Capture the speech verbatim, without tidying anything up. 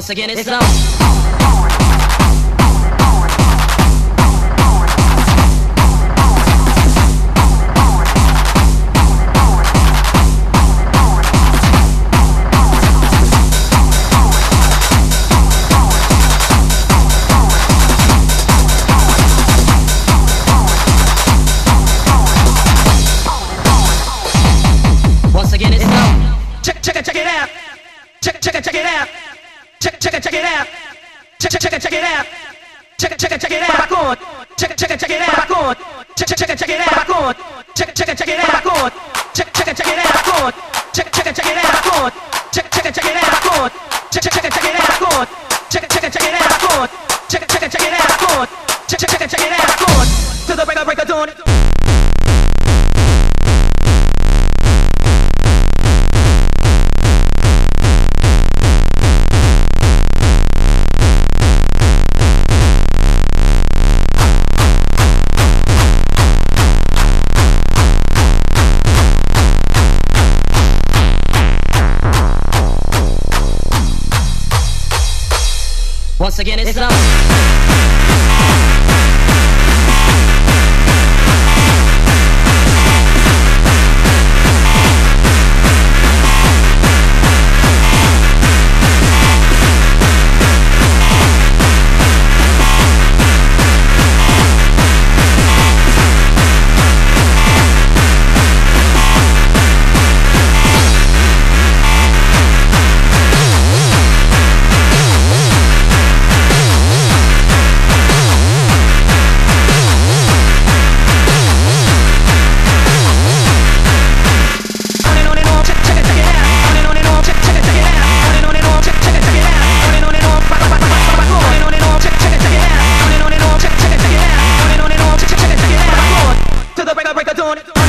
Once again, it's on. Once again, it's on. Check, check it, check it out. Check, check it, check it out. Check, check it, check it out. Check, check it, check it out. Check, check it, check it out. Back on. Check, check it, check it out. Back on. Check, check it, check it out. Back on. Check, check it, check it out. Back on. Check, check it, check it out. Back on. Check, check it, check it out. Back on. Check, check it, check it out. Back on. Check, check it, check it out. Back on. Check, check it, check it out. Back on. Check, check it, check it out. Back on. Check, check it, check it out. Back on. To the break of break of dawn. Once again, it's on. Break a dawn.